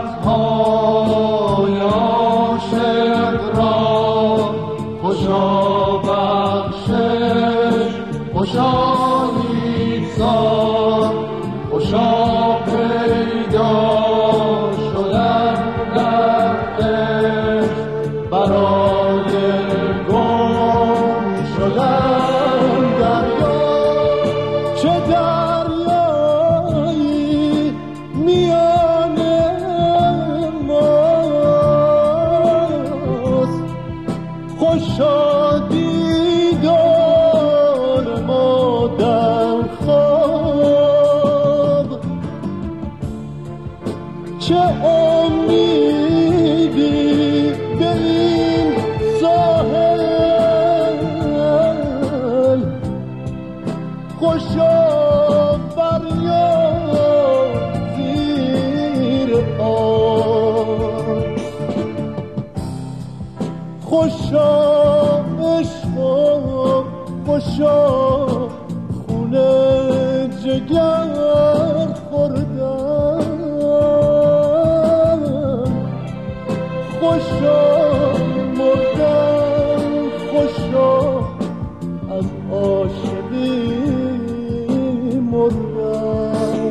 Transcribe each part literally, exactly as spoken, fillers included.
های عاشق را خوشا بخشش، خوشا ایثار، خوشا پیدا شدن در عشق، برای گم شدن دریا. چه دریایی میان ماست، خوشا دیدار ما در خواب. چه امیدی به این ساحل، خوشا فریاد زیر آب. خوشا عشق و خوشا خونه جگر خوردن، خوشا مردن، خوشا از عاشقی مردن.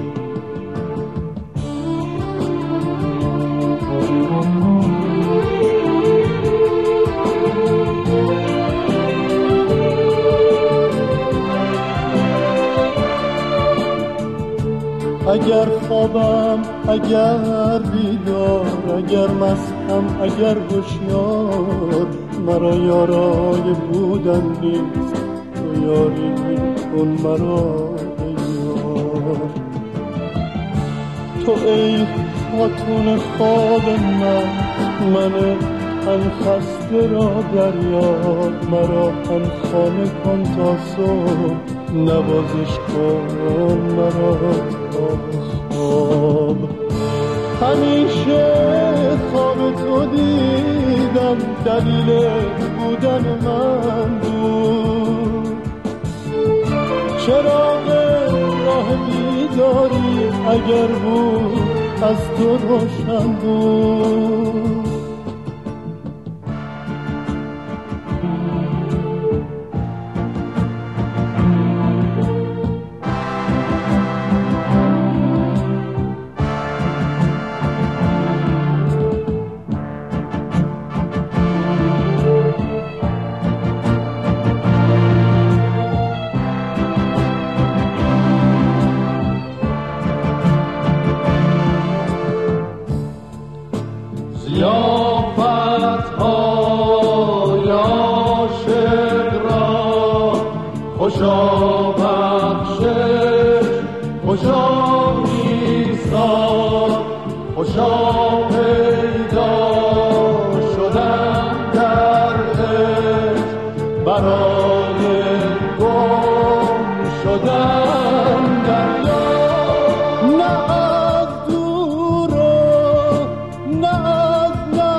اگر خوابم، اگر بیدار، اگر مستم، اگر هوشیار، مرا یارای بودن نیست، تو یاری کن مرا ای یار. تو ای خاتون خواب من، من تن خسته را دریاب، مرا هم خانه کن تا صبح، نوازش کن مرا تا خواب. همیشه خواب تو دیدم، دلیل بودن من بود. چراغ راه بیداری اگر بود از تو روشن بود. ضیافت های عاشق را خوشا بخشش، خوشا ایثار، خوشا پیدا شدن در عشق، برای گم شدن دریا. نه از دور و نه از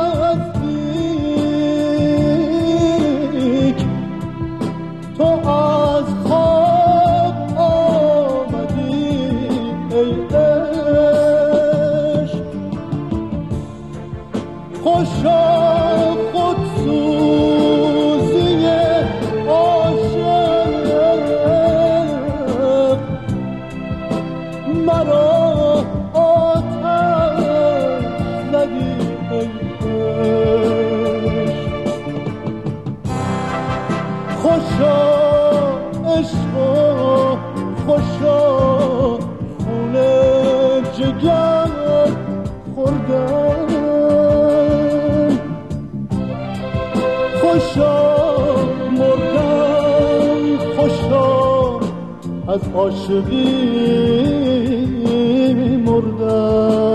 نزدیک، تو از خواب آمدی ای عشق. خوشا خودسوزی عاشق، مرا آتش زدی ای عشق. خوشا عشق و خوشا خونه جگر خوردن، خوشا مردن، خوشا از عاشقی مردن.